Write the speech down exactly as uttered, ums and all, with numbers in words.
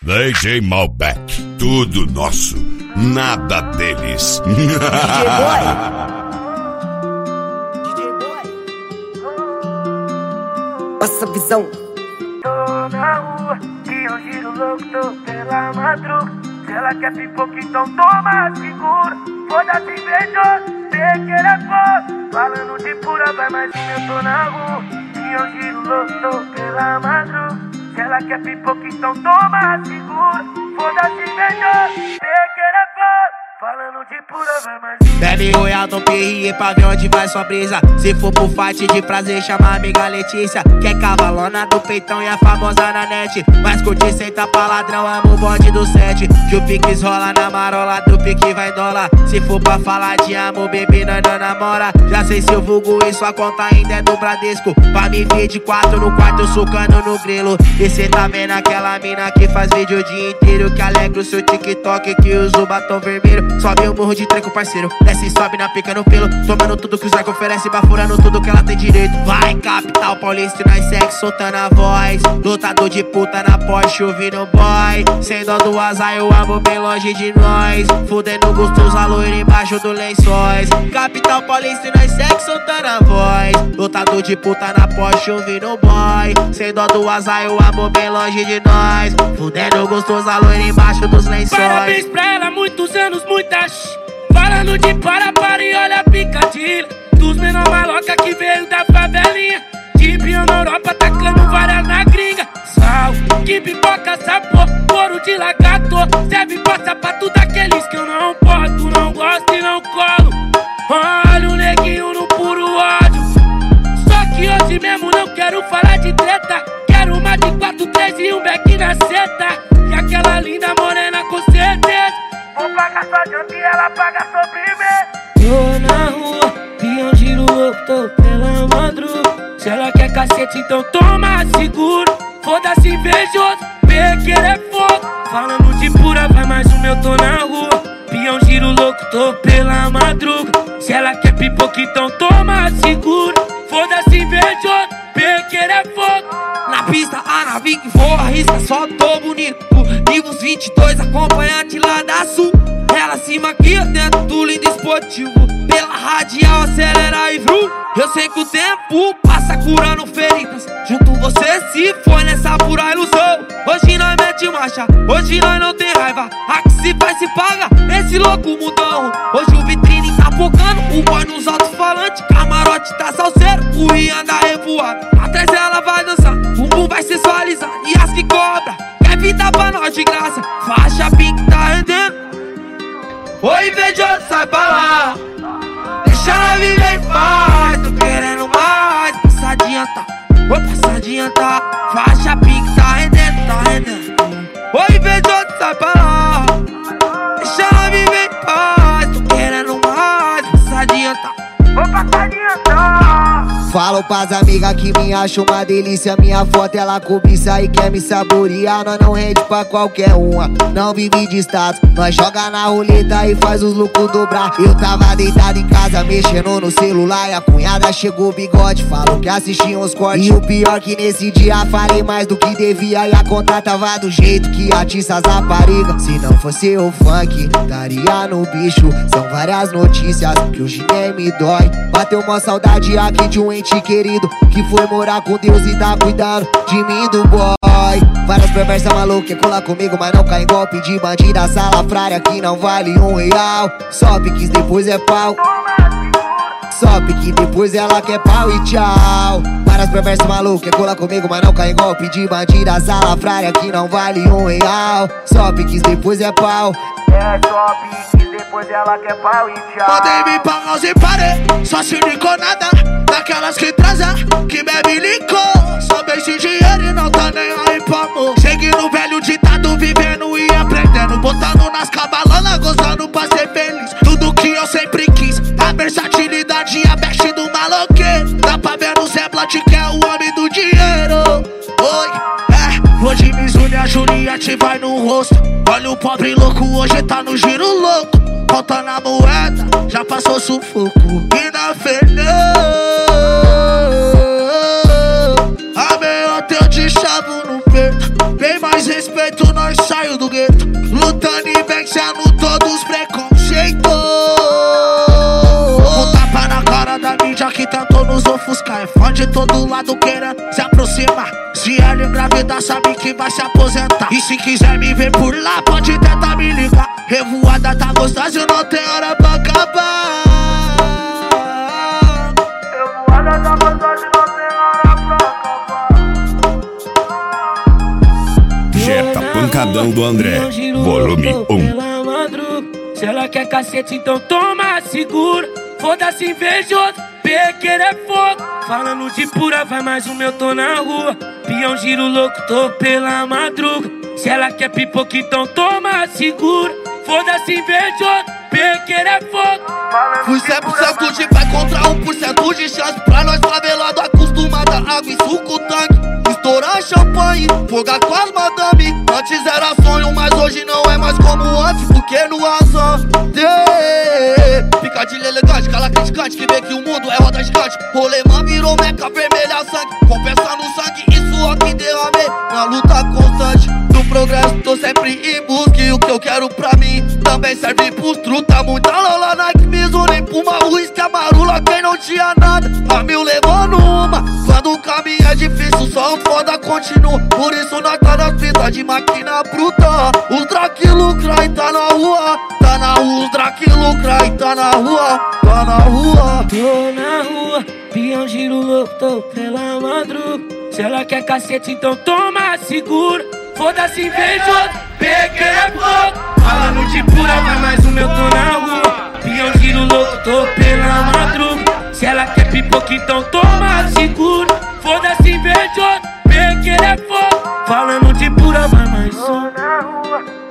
D J Malbec, tudo nosso, nada deles. D J Boy. D J Boy. Passa a visão. Tô na rua, e eu giro louco, tô pela madruga. Se ela quer pipoca, então toma, segura. Foda-se, beijou, sei que ele é foda. Falando de pura, vai, mas eu tô na rua. E eu giro louco, tô pela madruga. Se ela quer pipoca, então toma, segura. Foda-se, beijou, sei que ele é foda. Falando de pura, vai, mas bebe royal, não perrie pra ver onde vai sua brisa. Se for pro fight de prazer, chama a amiga Letícia, que é cavalona do peitão e é famosa na net. Mas curte senta pra ladrão, amo o bonde do sete. Que o piques rola na marola, do pique vai dólar. Se for pra falar de amor, bebê, nós não namora. Já sei se eu vulgo e sua conta ainda é do Bradesco. Pra me ver de quatro no quarto, sucando no grilo. E cê tá vendo aquela mina que faz vídeo o dia inteiro, que alegra o seu TikTok, que usa o batom vermelho. Sobe o morro de treco, parceiro, desce e sobe na pica no pelo, tomando tudo que os arcos oferece, bafurando tudo que ela tem direito. Vai, capital paulista, e nós segue soltando a voz. Lutador de puta na Porsche, ouvindo boy. Sem dó do azar, eu amo bem longe de nós. Fudendo gostoso, a loira embaixo do lençóis. Capital paulista, e nós segue soltando a voz. Lutador de puta na Porsche, ouvindo boy. Sem dó do azar, eu amo bem longe de nós. Fudendo gostoso, a loira embaixo dos lençóis. Parabéns pra ela, muitos anos, muitas. Falando de para, para e olha a picadilha. Dos menor maloca que veio da favelinha. De Brio na Europa, tacando várias na gringa. Sal, que pipoca, sabor, couro de lagarto. Serve pra sapato daqueles que eu não posto, não gosto e não colo. Olha o neguinho no puro ódio. Só que hoje mesmo não quero falar de treta. Quero uma de quatro, três e um beck na seta. E aquela linda morena com certeza. Vou pagar sua janta e ela paga sobremesa. Tô na rua, pião giro louco, tô pela madruga. Se ela quer cacete, então toma, seguro. Foda-se, invejoso, pequeno é fogo. Falando de pura, vai, mais um meu, tô na rua. Pião giro louco, tô pela madruga. Se ela quer pipoca, então toma, seguro. Foda-se, invejoso, pequeno é fogo. Na pista, a nave que voa, arrisca, só tô bonito. Livros vinte e dois, acompanhante lá da Sul. Ela se maquia dentro do lindo esportivo. Pela radial, acelera e vrum. Eu sei que o tempo passa curando feridas. Junto você se foi nessa pura ilusão. Hoje nós mete marcha, hoje nós não tem raiva. A que se faz se paga, esse louco mudão. Hoje o vitrine tá focando, o boy nos alto-falantes. Camarote tá salseiro, o Rian anda revoado. Atrás ela vai dançar, o bumbum vai sensualizar. E as que cobra, quer vida pra nós de graça. Faixa pink tá rendendo. Oi, invejoso, sai pra lá. Deixa ela viver em paz. Tô querendo mais. Passa adianta, vou passar adianta. Faixa pink tá rendendo, tá rendendo. Oi, invejoso, sai pra lá. Deixa ela viver em paz. Tô querendo mais. Passa adianta, vou passar adianta. Falo pras amigas que me acham uma delícia. Minha foto ela cobiça e quer me saborear. Nós não rende pra qualquer uma, não vive de status. Nós joga na roleta e faz os lucros dobrar. Eu tava deitado em casa mexendo no celular, e a cunhada chegou bigode, falou que assistia uns cortes. E o pior que nesse dia falei mais do que devia. E a conta tava do jeito que atiça as raparigas. Se não fosse o funk, estaria no bicho. São várias notícias que hoje nem me dói. Bateu uma saudade aqui de um ente querido que foi morar com Deus e tá cuidando de mim, do boy. Várias perversas malucas quer colar comigo, mas não cai em golpe de bandida salafrária que não vale um real. Só piques, depois é pau. Só pique, depois ela quer pau e tchau. Várias perversas malucas quer colar comigo, mas não cai em golpe de bandida salafrária que não vale um real. Só piques, depois é pau. É só piques, depois ela quer pau e tchau. Podem me pagar e parei, só se licou nada. Daquelas que transa, que bebe licor. Só beijo dinheiro e não tá nem aí pro amor. Cheguei no velho ditado, vivendo e aprendendo. Botando nas cabalanas, gozando pra ser feliz. Tudo que eu sempre quis, a versatilidade e a best do maloqueiro. Dá pra ver no Zé Blat que é o homem do dinheiro. Oi, é, hoje Mizuno e a Juliette vai no rosto. Olha o pobre louco, hoje tá no giro louco. Conta na moeda, já passou sufoco. E na Fernanda a meia eu te chavo no peito. Sem mais respeito, nós saio do gueto, lutando e vencendo todos os preconceitos. Um tapa na cara da mídia que tentou nos ofuscar. É fã de todo lado querendo se aproximar. Se ela engravidar, sabe que vai se aposentar. E se quiser me ver por lá, pode tentar me ligar. Revoada tá gostosa e não tem hora pra acabar. Revoada tá gostosa e não tem hora pra acabar. Jetta Pancadão do André, volume um. Se ela quer cacete, então toma, segura. Foda-se invejoso, pequeno é fogo. Falando de pura, vai mais um, eu tô na rua. Pião giro louco, tô pela madruga. Se ela quer pipoca, então toma, segura. Foda-se invejoso, pequeno é fogo. Fui cem por cento de pé contra um por cento de chance. Pra nós favelado acostumado a água e suco tanque. Estourar champanhe, fogar com as madame. Antes era sonho, mas hoje não é mais como antes. Porque no azar picadilha elegante, cala criticante, que vê que o mundo é roda gigante. Rolemã virou meca vermelha sangue, compensando o sangue e suor que derramei na luta constante do progresso. Tô sempre em busca e o que eu quero pra mim também serve pros truta. Muita lola, Nike, Mizuno, nem Puma, uísque, amarula. Quem não tinha nada, a mil levou numa. Quando o caminho é difícil, só o foda continua. Por isso nós tá nas fitas de máquina bruta. Os Drake lucra e tá na rua. Tá na rua, os Drake lucra e tá na rua. Tá na rua. Tô na rua, pião giro louco, tô pela madruga. Se ela quer cacete, então toma, segura. Foda-se invejoso, pequeno é fogo. Falando de pura, vai mais um, eu tô na rua. Pião giro louco, tô pela madruga. Se ela quer pipoca, então toma, segura. Foda-se invejoso, pequeno é fogo. Falando de pura, vai mais um.